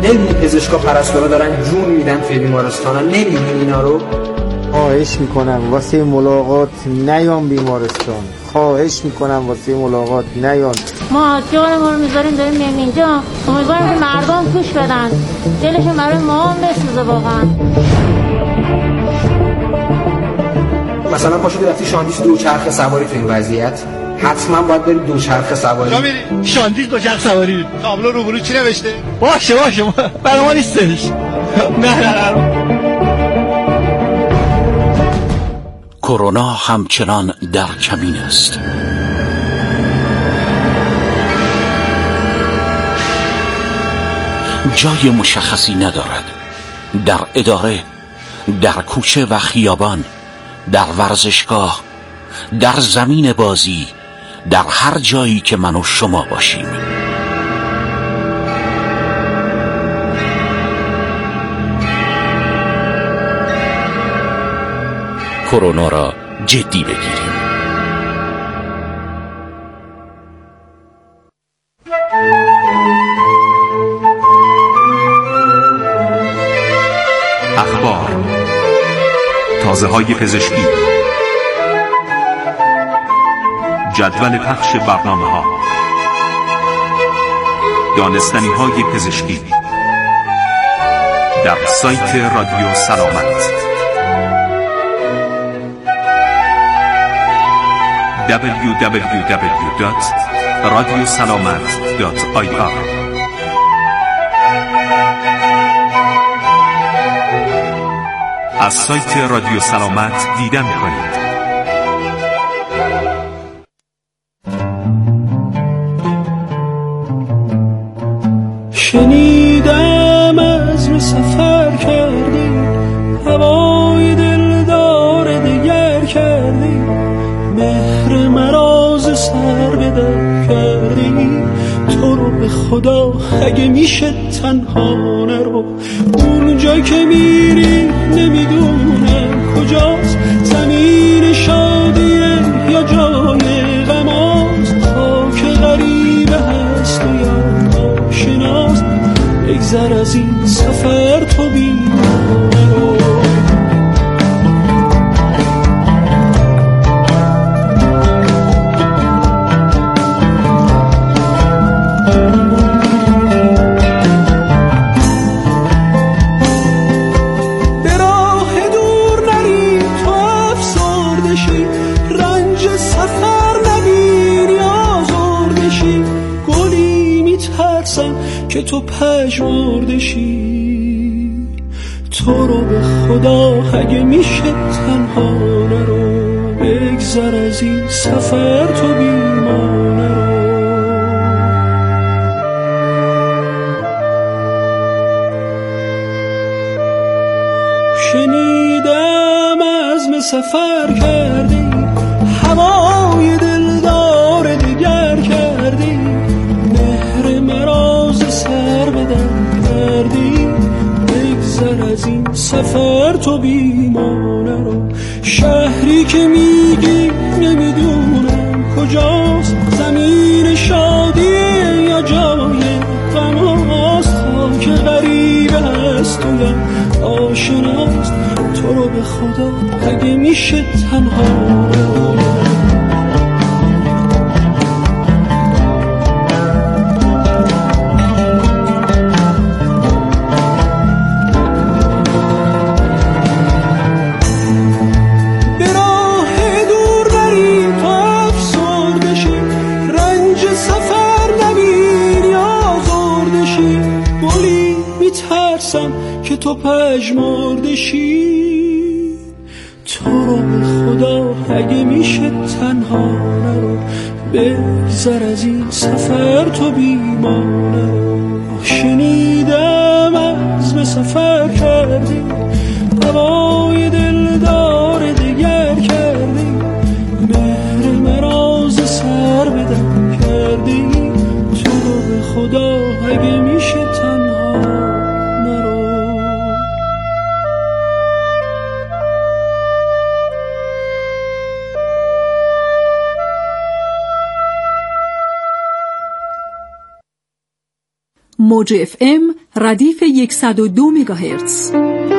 نمی‌بینی پزشکا پرستارا دارن جون میدن توی بیمارستانا؟ نمی‌بینی اینا رو؟ خواهش میکنم واسه ملاقات نیام بیمارستان، خواهش میکنم واسه ملاقات نیام. ما جان ما رو میذاریم داریم میایم اینجا، امیدوارم که مردم گوش بدن، دلشون برای ما هم بسوزه واقعا. مثلا پاشو رفتی شاندیس دوچرخه سواری تو این وضعیت، حتما باید بری دوچرخه سواری. کجا میری؟ شاندیس دوچرخه سواری. تابلو روبرو چی نوشته؟ باشه برای ما نیستش. نه. کرونا همچنان در کمین است. جای مشخصی ندارد. در اداره، در کوچه و خیابان، در ورزشگاه، در زمین بازی، در هر جایی که من و شما باشیم. کرونا را جدی بگیریم. اخبار، تازه‌های پزشکی، جدول پخش برنامه‌ها، دانستنی‌های پزشکی در سایت رادیو سلامت www.radiosalamat.ir. از سایت رادیو سلامت دیدن کنید. شنیدم از رو سفر کردی، هوای دلدار دگر کردی، مهر مراز سر به در کردی. تو رو به خدا اگه میشه تنها نرو، اونجا که میری نمیدونم کجاست، زمین شادیه یا جای غماست، خاک غریبه هست و یا آشناست. بگذر از این سفر تو بیمار رو. که تو پژمرده شی، تو رو به خدا اگه میشه تنها نرو، بگذر از این سفر تو بیمار نرو. شنیدم عزم سفر کردی، هوای دلدار دیگر کردی، مهر مراز سر بدن کردی. بگذر از این سفر تو بیمانه رو، شهری که میگی نمیدونم کجاست، زمین شادیه یا جای غماست، خاک غریبه هست و یا آشناست. تو رو به خدا اگه میشه تنها که تو پژمرده شی. تو رو به خدا اگه میشه تنها نرو، بگذر از این سفر تو بیمانه رو. شنیدم عزم سفر کردی، هوای دلدار دیگر کردی، مهر مراز سر بدن کردی. تو رو به خدا اگه میشه تنها موج FM ردیف 102 مگاهرتز.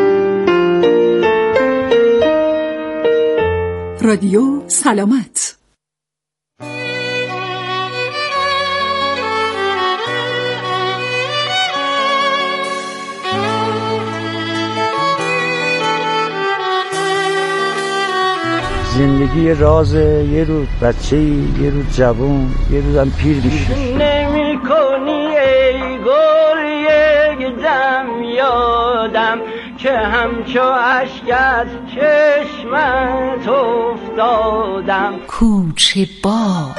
رادیو سلامت. زندگی راز یه روز بچه‌ای، یه روز جوان، یه روز هم پیر میشه. نمی کنی ای گل یک دم یادم که همچو اشک از چشمت افتادم. کوچه باغ.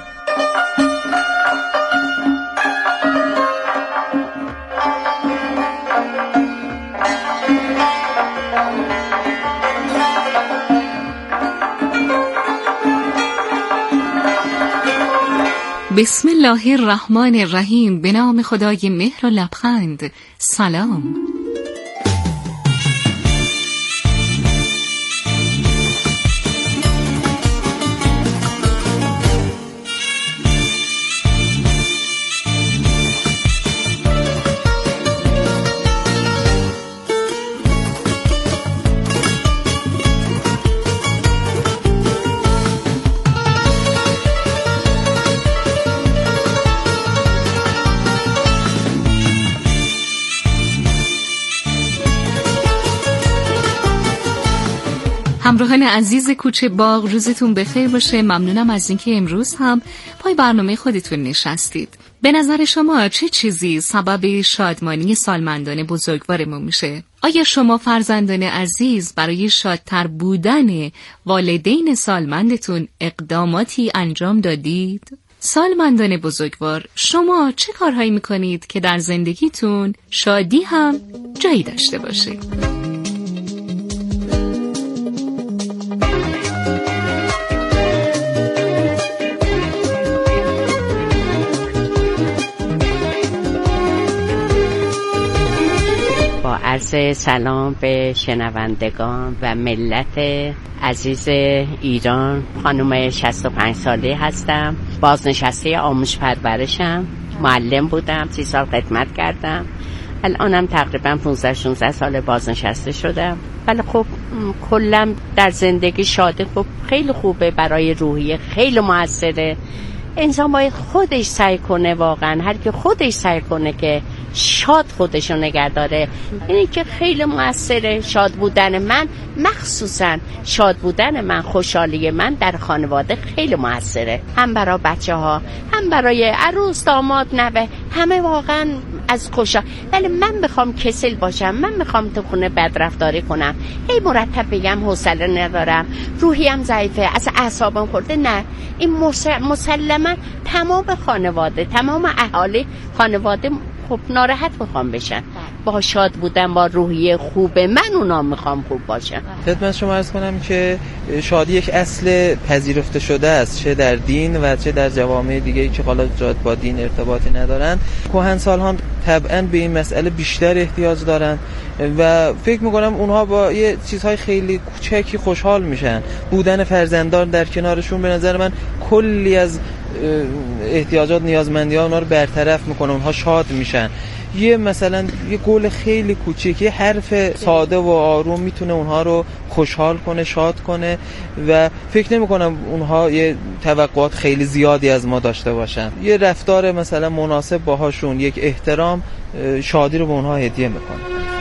بسم الله الرحمن الرحیم. به نام خدای مهر و لبخند. سلام. همراهان عزیز کوچه باغ، روزتون بخیر باشه. ممنونم از اینکه امروز هم پای برنامه خودتون نشستید. به نظر شما چه چیزی سبب شادمانی سالمندان بزرگوارمون میشه؟ آیا شما فرزندان عزیز برای شادتر بودن والدین سالمندتون اقداماتی انجام دادید؟ سالمندان بزرگوار، شما چه کارهایی میکنید که در زندگیتون شادی هم جایی داشته باشه؟ عرض سلام به شنوندگان و ملت عزیز ایران. خانم 65 ساله هستم، بازنشسته آموزش پرورشم، معلم بودم، 30 سال خدمت کردم. الانم تقریبا 15-16 سال بازنشسته شدم. ولی خب کلا در زندگی شاده خب خیلی خوبه، برای روحیه خیلی موثره. انسان باید خودش سعی کنه، واقعا هر کی خودش سعی کنه که شاد خودشو نگه داره. اینی که خیلی موثره. شاد بودن من، مخصوصا شاد بودن من، خوشحالی من در خانواده خیلی موثره، هم برای بچه ها، هم برای عروس، داماد، نوه، همه واقعا از خوشحال. ولی من بخوام کسل باشم، من بخوام تو خونه بدرفتاری کنم، هی مرتب بگم حوصله ندارم، روحیم ضعیفه، از اعصابم خورده، نه، این مسلما تمام خانواده، تمام اهالی خانواده خب ناراحت میخوام بشن. با شاد بودن، با روحیه خوبه من اونا میخوام خوب باشن. خدمت شما عرض کنم که شادی یک اصل پذیرفته شده است، چه در دین و چه در جوامع دیگه که حالا با دین ارتباطی ندارن. کهنسال‌ها طبعاً به این مسئله بیشتر احتیاج دارن و فکر میکنم اونها با یه چیزهای خیلی کوچکی خوشحال میشن. بودن فرزندان در کنارشون به نظر من کلی از احتیاجات، نیازمندی ها اونها رو برطرف میکنه، اونها شاد میشن. یه مثلا یه گل خیلی کوچیک، یه حرف ساده و آروم میتونه اونها رو خوشحال کنه، شاد کنه و فکر نمی کنم اونها یه توقعات خیلی زیادی از ما داشته باشن. یه رفتار مثلا مناسب باهاشون، یک احترام، شادی رو به اونها هدیه میکنه.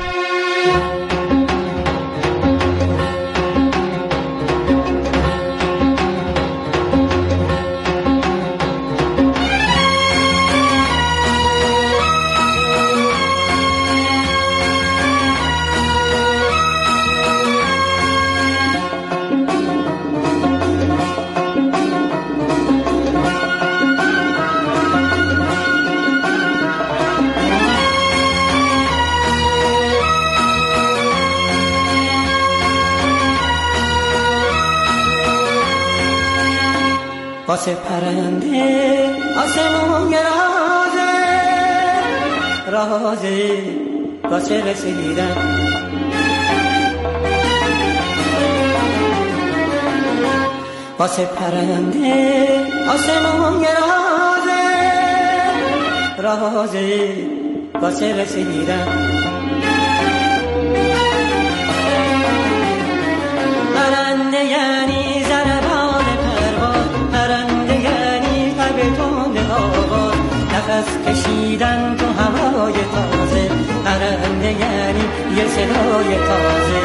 واسه پرنده آسمون رازه واسه رسیدن، واسه پرنده آسمون رازه واسه رسیدن. پرنده یعنی ضربان پرواز، پرنده یعنی قلب تند آواز، نفس کشیدن تو هوای تازه، پرنده یعنی یه صدای تازه.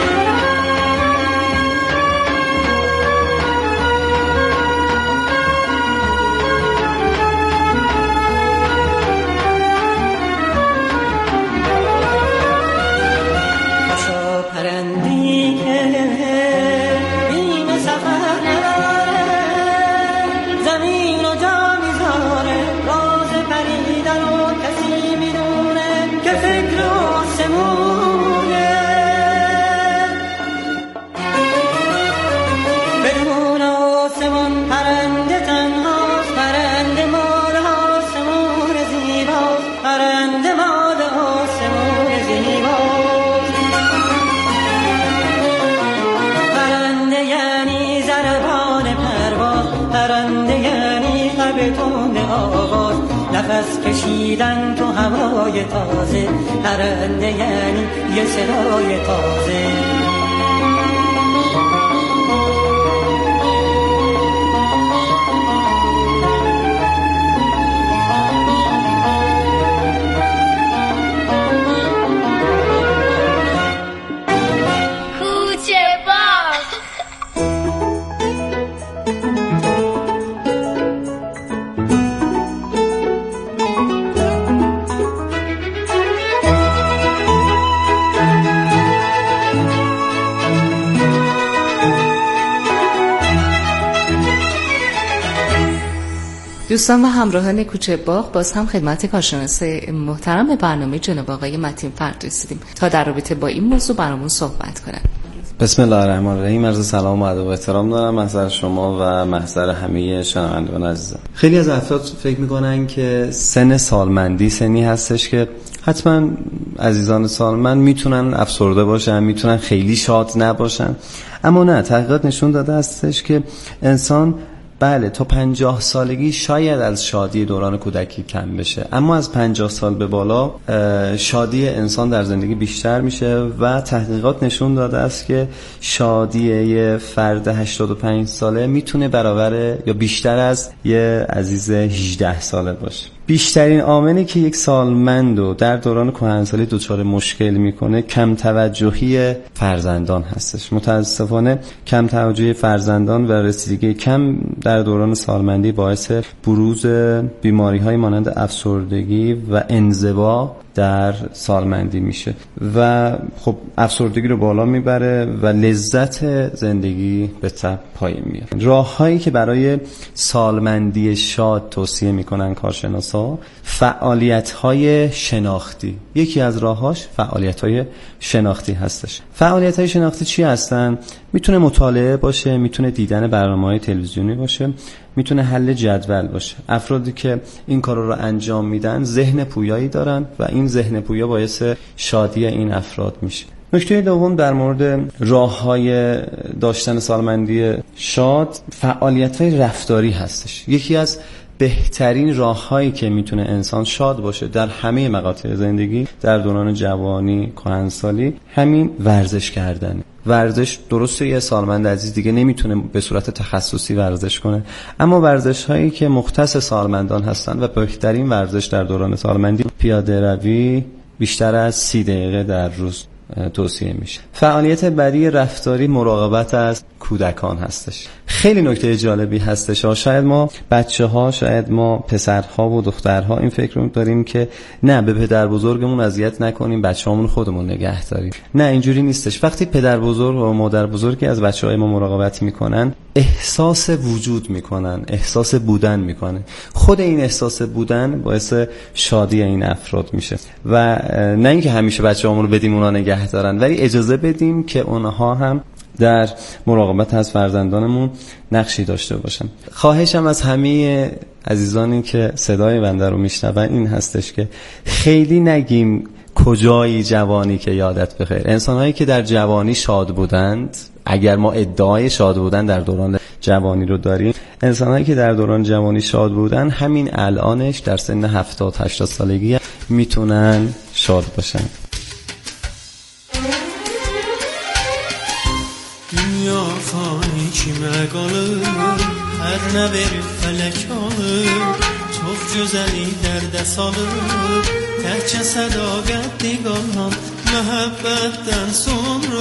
نفس کشیدن تو هوای تازه، پرنده یعنی یه صدای تازه. دوستان و همراهان کوچه باغ، باز هم خدمت کارشناس محترم برنامه جناب آقای متین فرد رسیدیم تا در رابطه با این موضوع برامون صحبت کنن. بسم الله الرحمن الرحیم. عرض سلام و ادب و احترام دارم محضر شما و محضر همه شنوندگان عزیزم. خیلی از افراد فکر میکنن که سن سالمندی سنی هستش که حتما عزیزان سالمند میتونن افسرده باشن، میتونن خیلی شاد نباشن، اما نه، تحقیقات نشون داده هستش که انسان بله تا 50 سالگی شاید از شادی دوران کودکی کم بشه، اما از 50 سال به بالا شادی انسان در زندگی بیشتر میشه و تحقیقات نشون داده است که شادی یه فرد 85 ساله میتونه برابر یا بیشتر از یه عزیز 18 ساله باشه. بیشترین عاملی که یک سالمندو در دوران کهنسالی دچار مشکل میکنه کم توجهی فرزندان هستش. متاسفانه کم توجهی فرزندان و رسیدگی کم در دوران سالمندی باعث بروز بیماری‌های مانند افسردگی و انزوا در سالمندی میشه و خب افسردگی رو بالا میبره و لذت زندگی به تب پایین میاره. راههایی که برای سالمندی شاد توصیه میکنن کارشناسا، فعالیت‌های شناختی. یکی از راهاش فعالیت‌های شناختی هستش. فعالیت‌های شناختی چی هستن؟ میتونه مطالعه باشه، میتونه دیدن برنامه‌های تلویزیونی باشه، میتونه حل جدول باشه. افرادی که این کارا رو انجام میدن ذهن پویایی دارن و این ذهن پویا باعث شادی این افراد میشه. نکته دوم در مورد راه‌های داشتن سالمندی شاد، فعالیت‌های رفتاری هستش. یکی از بهترین راه‌هایی که میتونه انسان شاد باشه در همه مقاطع زندگی، در دوران جوانی، کهنسالی، همین ورزش کردنه. ورزش درسته یه سالمند عزیز دیگه نمیتونه به صورت تخصصی ورزش کنه، اما ورزش هایی که مختص سالمندان هستن و بهترین ورزش در دوران سالمندی پیاده روی بیشتر از 30 دقیقه در روز توصیه میشه. فعالیت بعدی رفتاری مراقبت از کودکان هستش. خیلی نکته جالبی هستش. شاید ما بچه‌ها، شاید ما پسرها و دخترها این فکر رو داریم که نه، به پدر بزرگمون اذیت نکنیم، بچه‌هامون خودمون نگه داریم. نه، اینجوری نیستش. وقتی پدر بزرگ و مادر بزرگی از بچه‌های ما مراقبت میکنن، احساس وجود میکنن، احساس بودن میکنن. خود این احساس بودن باعث شادی این افراد میشه و نه اینکه همیشه بچه‌هامون رو بدیم اونا نگه دارن، ولی اجازه بدیم که اونها هم در مراقبت از فرزندانمون نقشی داشته باشن. خواهشم از همه عزیزانی که صدای بنده رو میشنون این هستش که خیلی نگیم کجایی جوانی که یادت بخیر. انسان‌هایی که در جوانی شاد بودند، اگر ما ادعای شاد بودن در دوران جوانی رو داریم، انسان‌هایی که در دوران جوانی شاد بودن همین الانش در سن 70-80 سالگی میتونن شاد باشن. Dünya fani kimə qalır, hər nə verir fələk alır, çox gözəli dərdə salır, təkcə sədaqətli qalan məhəbbətdən sonra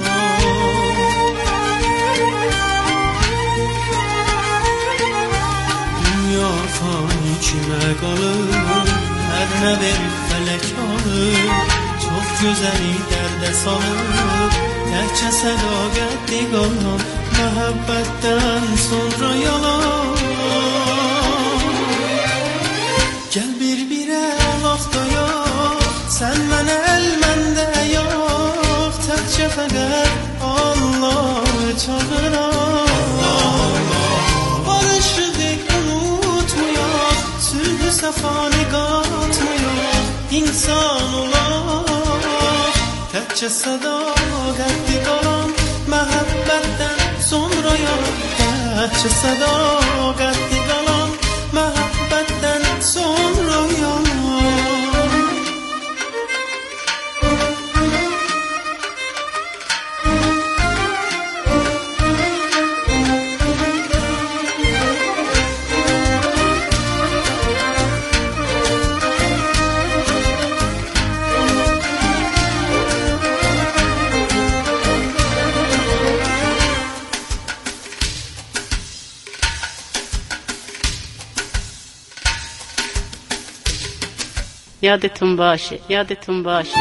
Dünya fani kimə qalır, hər nə verir fələk alır, çox gözəli dərdə salır, təkcə sədaqətli qalan məhəbbətdən sonra yalan. Gəl bir-birə vaxtayaq, sən mənə əl, məndə ayaq, təkcə fəqət Allah'ı çağıraq. Barışığı unutmayaq, sülhü səfanı qatmayaq, insan olaq, təkcə sədaqətli qalan məhəbbətdən sonra yalan. Təkcə sədaqətli qalan məhəbbətdən sonra yalan. یادتون باشه، یادتون باشه.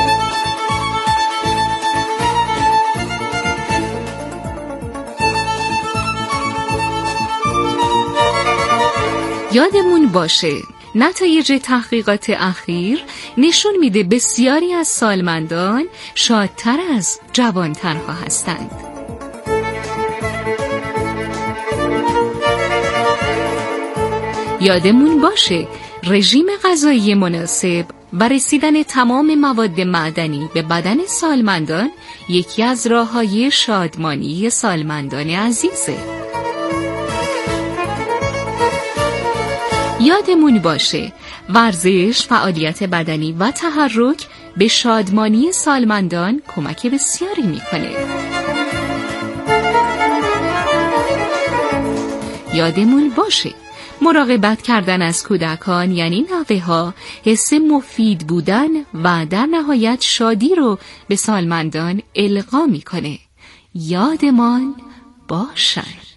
یادمون باشه نتایج تحقیقات اخیر نشون میده بسیاری از سالمندان شادتر از جوانترها هستند. یادمون باشه رژیم غذایی مناسب و رسیدن تمام مواد معدنی به بدن سالمندان یکی از راه‌های شادمانی سالمندان عزیزه. یادمون باشه ورزش، فعالیت بدنی و تحرک به شادمانی سالمندان کمک بسیاری میکنه. یادمون باشه مراقبت کردن از کودکان یعنی نوه‌ها حس مفید بودن و در نهایت شادی رو به سالمندان القا میکنه. یادمان باشد.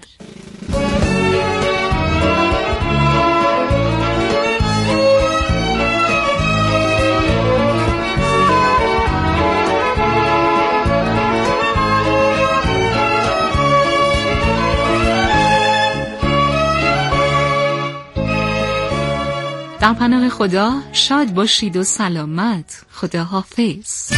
در پناه خدا شاد باشید و سلامت. خدا حافظ.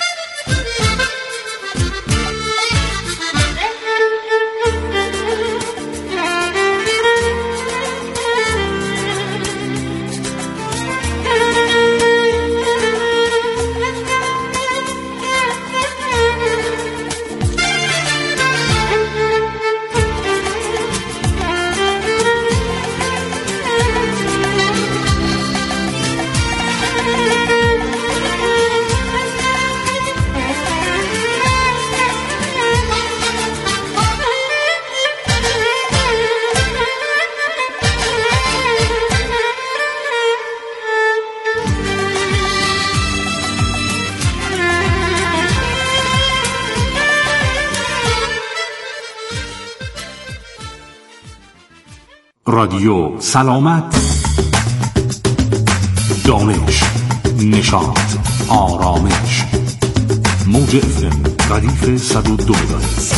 رادیو سلامت، دانش، نشاط، آرامش. موج FM ردیف 102 مگاهرتز.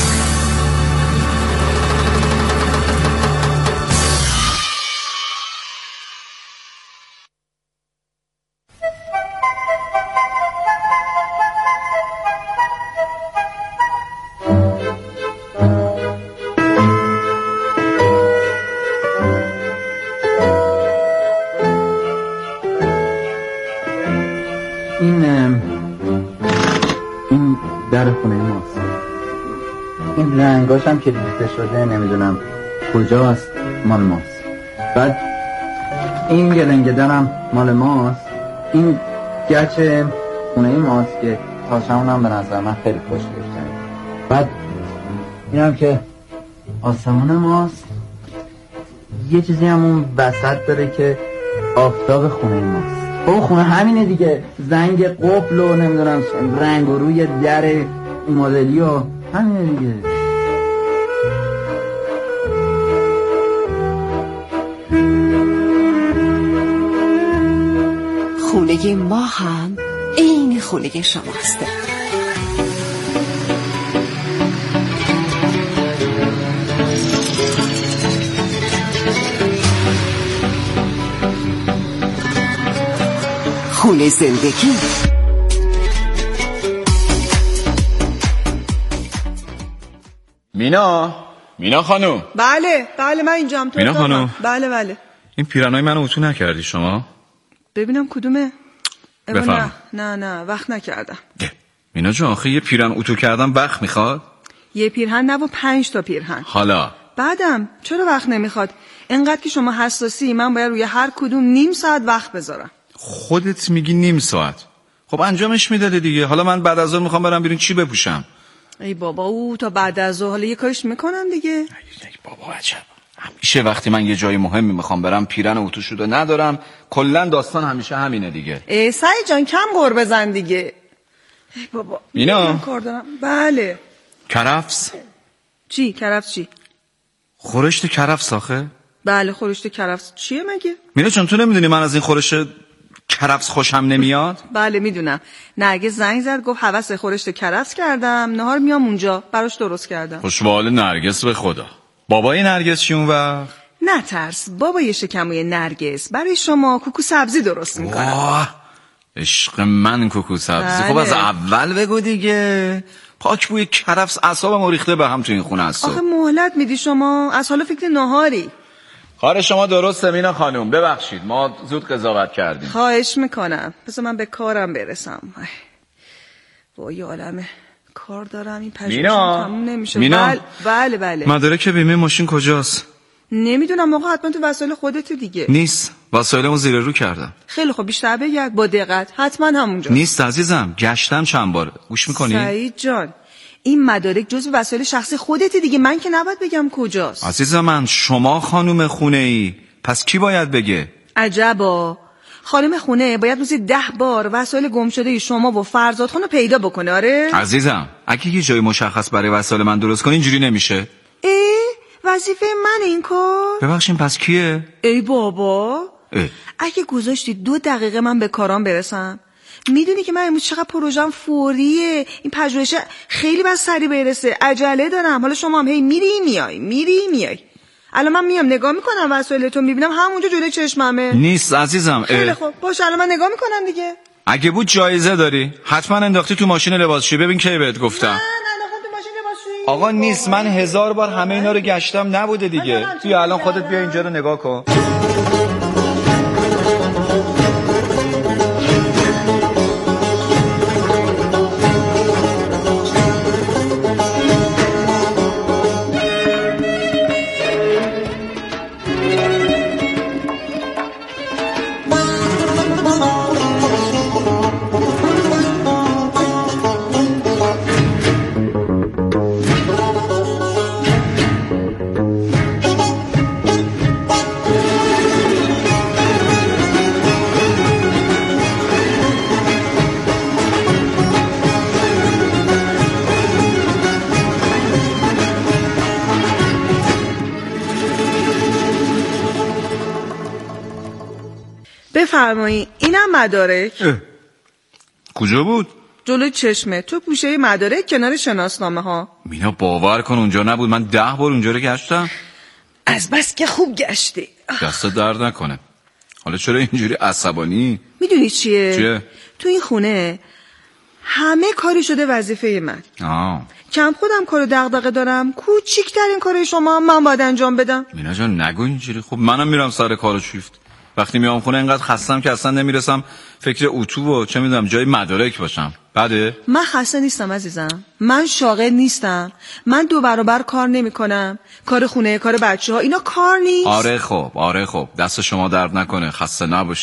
این در خونه ماست. این رنگاش هم که ریخته شده نمیدونم کجاست، مال ماست. بعد این گلنگه درم مال ماست. این گچ خونه ماست که تاشمون هم به نظر من خیلی خوشگله. بعد اینم که آسمون ماست، یه چیزی هم اون وسط داره که آفتاب خونه ماست. اون خونه همینه دیگه، زنگ قفل و نمیدونم رنگ و روی در این مدلی و همینه دیگه. خونه ما هم این خونه شماست. خونه زندگی. مینا خانم. بله من اینجام. مینا خانم. بله این پیرنای منو اتو نکردی شما؟ ببینم کدومه. بفرم. نه وقت نکردم. مینا جان آخه یه پیرن اتو کردم وقت میخواد؟ یه پیرهن نه و 5 تا پیرهن. حالا بعدم چرا وقت نمیخواد؟ انقدر که شما حساسی من باید روی هر کدوم نیم ساعت وقت بذارم. خودت میگی نیم ساعت. خب انجامش میداده دیگه. حالا من بعد از ظهر میخوام برم بیرون چی بپوشم؟ ای بابا او تا بعد از ظهر حالا یه کارش میکنم دیگه. ای بابا عجب. همیشه وقتی من یه جای مهمی میخوام برم پیرن اتو شده ندارم. کلا داستان همیشه همینه دیگه. ای سعید جان کم غر بزن دیگه. ای بابا مینا کار دارم. بله. کرفس؟ چی کرفس چی؟ خورشت کرفس آخه؟ بله خورشت کرفس چیه مگه؟ مینا چون تو نمیدونی من از این خورشت کرفس خوشم نمیاد؟ بله میدونم. نرگس زنگ زد گفت هوس خورشت کرفس کردم، نهار میام اونجا براش درست کردم. خوشوال نرگس به خدا. بابای نرگس چی اون وقت؟ نه ترس، بابای شکموی نرگس برای شما کوکو سبزی درست میکنم. واه عشق من کوکو سبزی. خب از اول بگو دیگه. پاک بوی کرفس اعصابم ریخته به هم تو این خونه است. آخه مهلت میدی شما؟ از حالا فکر نهاری. کار شما درسته مینا خانم، ببخشید ما زود قضاوت کردیم. خواهش میکنم. پس من به کارم برسم. وای عالمه کار دارم این پژوهشم تموم نمیشه. مینا بله مدارک بیمه ماشین کجاست؟ نمیدونم آقا، حتما تو وسایل خودت دیگه. نیست، وسایلمو زیر رو کردم. خیلی خوب بیشتر بگرد با دقت، حتما همونجا. نیست عزیزم، گشتم چند بار. گوش میکنی؟ سعید جان این مدارک جزو وسایل شخصی خودت دیگه، من که نباید بگم کجاست. عزیزم من شما خانم خونه ای، پس کی باید بگه؟ عجبا، خانم خونه باید روزی 10 بار وسایل گم شده شما و فرزاد خانو پیدا بکنه. آره عزیزم اگه یه جای مشخص برای وسایل من درست کنی اینجوری نمیشه. وظیفه من این کار؟ ببخشید پس کیه؟ ای بابا اگه گذاشتی 2 دقیقه من به کارام برسم. میدونی که من امروز چقدر پروژم فوریه، این پژوهش خیلی بس سریع برسه، عجله دارم. حالا شما هم هی میری میای. الان من میام نگاه میکنم وسایلتو، میبینم همونجا جلوی چشممه. نیست عزیزم. خیلی خوب باشه الان من نگاه میکنم دیگه. اگه بود جایزه داری حتما انداختی تو ماشین لباسشویی. ببین کی بهت گفتم. آقا نیست، من 1000 بار همه اینا رو گشتم نبوده دیگه. بیا الان خودت بیا اینجا رو نگاه کن. بفرمایید اینم مدارک. کجا بود؟ جلوی چشمه، تو گوشه مدارک کنار شناسنامه ها. مینا باور کن اونجا نبود، من 10 بار اونجا رو گشتم. از بس که خوب گشتی. دست درد نکنه. حالا چرا اینجوری عصبانی؟ میدونی چیه؟ چیه؟ تو این خونه همه کاری شده وظیفه من. کم خودم کارو دغدغه دارم، کوچیکترین کار شما هم من باید انجام بدم. مینا جان نگو اینجوری. خب منم میرم سر کارو شیفت. وقتی میام خونه اینقدر خستم که اصلا نمیرسم فکر اتو و چه میدونم جای مدارک باشم. بعده من خسته نیستم عزیزم، من شاغل نیستم، من 2 برابر کار نمیکنم. کار خونه، کار بچه‌ها اینا کار نیست. آره خب دست شما درد نکنه، خسته نباشید.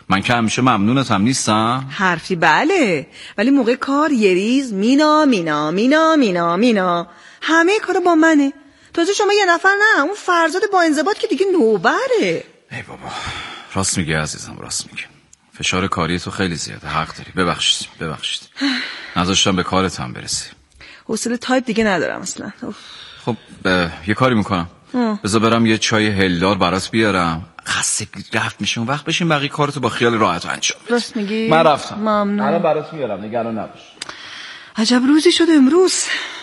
من که همیشه ممنونتم نیستم. حرفی بله، ولی موقع کار یه ریز مینا مینا مینا مینا مینا همه کارا با منه. تازه شما یه نفر نه، اون فرزاد با انضباط که دیگه نوبره. ای بابا راست میگه عزیزم، راست میگه. فشار کاری تو خیلی زیاده، حق داری. ببخشید نذاشتم به کارتم برسی. حوصله تایپ دیگه ندارم اصلا. خب یه کاری میکنم، بذار برم یه چای هلدار برات بیارم. خستگی رفت میشه اون وقت بشین بقیه کارتو با خیال راحت انجام بدی. راست میگی؟ من رفتم. ممنون. الان برات میارم، نگران نباش. عجب روزی شده امروز.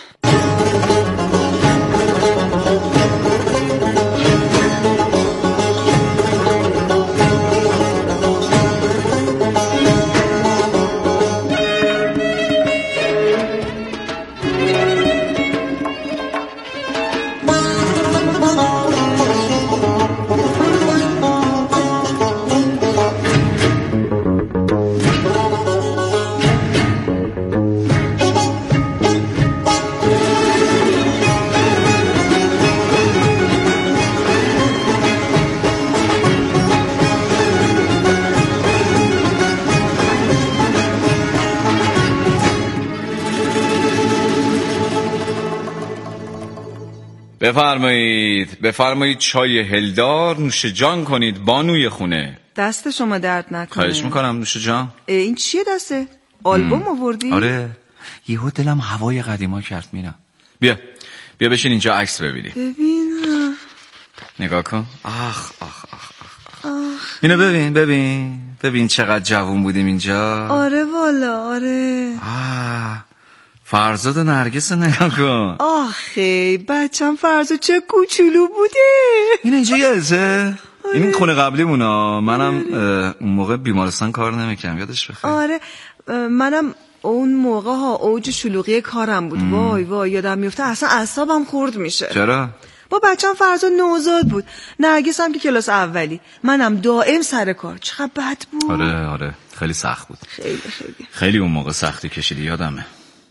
بفرمایید چای هلدار نوش جان کنید بانوی خونه. دست شما درد نکنه. خواهش میکنم نوش جان. این چیه دسته؟ آلبوم آوردی؟ آره یهو دلم هوای قدیما کرد. بیا بشین اینجا عکس ببینی. ببینم. نگاه کن. آخ. اینو ببین چقدر جوون بودیم اینجا. آره والا آره. فرزاد و نرگس نگاه کن. آخه بچم فرزاد چه کوچولو بوده. این اینجا یادته؟ این خونه قبلی مونا. منم اون موقع بیمارستان کار نمیکنم، یادش بخیر. آره منم اون موقع اوج شلوغی کارم بود. وای یادم میفته اصلا اعصابم خورد میشه. چرا؟ با بچم فرزاد نوزاد بود، نرگس هم که کلاس اولی، منم دائم سر کار. چقدر بد بود. آره خیلی سخت بود. خیلی اون موقع سختی کشیدی یادمه.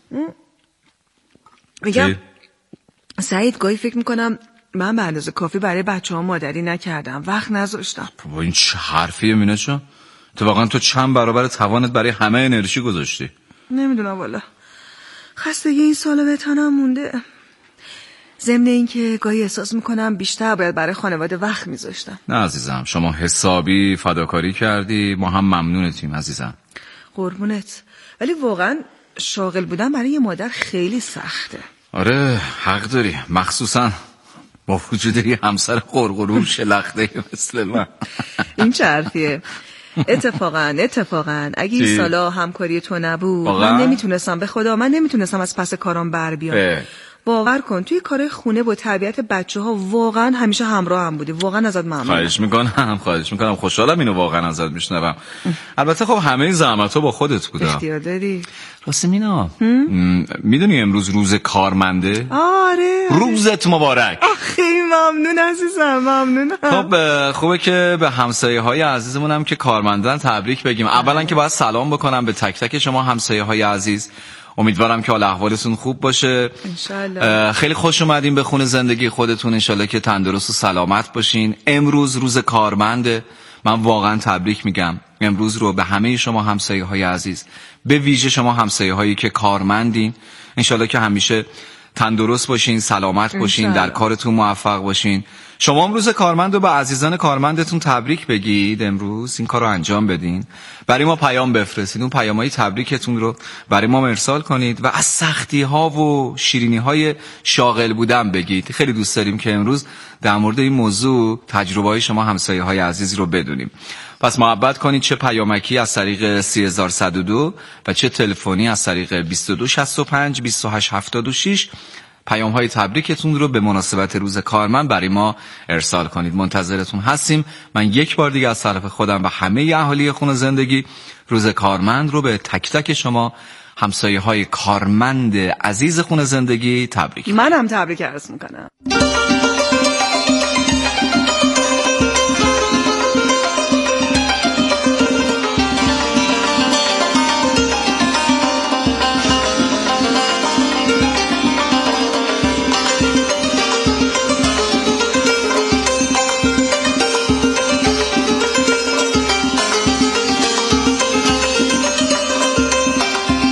میگم سعید گاهی فکر میکنم من به اندازه کافی برای بچه‌ها مادری نکردم، وقت نذاشتم. بابا این چه حرفیه مینا جان؟ تو چند برابر توانت برای همه انرژی گذاشتی. نمیدونم والا، خستگی این سالا به تنم مونده. ضمن این که گاهی احساس میکنم بیشتر باید برای خانواده وقت میذاشتم. نه عزیزم، شما حسابی فداکاری کردی، ما هم ممنونتیم عزیزم. قربونت. ولی واقعا شاغل بودن برای یه مادر خیلی سخته. آره حق داری، مخصوصا با وجود یه همسر قرقرو شلخته مثل من. این چه حرفیه؟ اتفاقا اگه این سالا همکاری تو نبود من نمیتونستم، به خدا من نمیتونستم از پس کارام بر بیام. باور کن توی کار خونه با تربیت بچه‌ها واقعا همیشه همراه هم بودی. واقعا ازت ممنونم. خواهش میکنم. خوشحالم اینو واقعا ازت میشنوم. البته خب همه این زحمت‌ها با خودت بوده. اختیار داری. راستی مینا، میدونی امروز روز کارمنده؟ آره. روزت مبارک. خیلی ممنون عزیزم، ممنونم. خب خوبه که به همسایه‌های عزیزمونم که کارمندن تبریک بگیم. اولا که باید سلام بکنم به تک تک شما همسایه‌های عزیز. امیدوارم که حال احوالتون خوب باشه. انشالله. خیلی خوش اومدین به خونه زندگی خودتون. انشالله که تندرست و سلامت باشین. امروز روز کارمنده. من واقعا تبریک میگم امروز رو به همه شما همسایه‌های عزیز، به ویژه شما همسایه‌هایی که کارمندین. انشالله که همیشه تندرست باشین، سلامت باشین، در کارتون موفق باشین. شما امروز کارمند رو به عزیزان کارمندتون تبریک بگید. امروز این کار رو انجام بدین، برای ما پیام بفرستید، اون پیام‌های تبریکتون رو برای ما ارسال کنید و از سختی‌ها و شیرینی‌های شاغل بودن بگید. خیلی دوست داریم که امروز در مورد این موضوع تجربه‌های شما همسایه‌های عزیز رو بدونیم. پس محبت کنید، چه پیامکی از طریق 3102 و چه تلفنی از طریق 2265 2876 پیام‌های تبریکتون رو به مناسبت روز کارمند برای ما ارسال کنید. منتظرتون هستیم. من یک بار دیگه از طرف خودم و همه اهالی خونه زندگی روز کارمند رو به تک تک شما همسایه‌های کارمند عزیز خونه زندگی تبریک. منم تبریک عرض میکنم.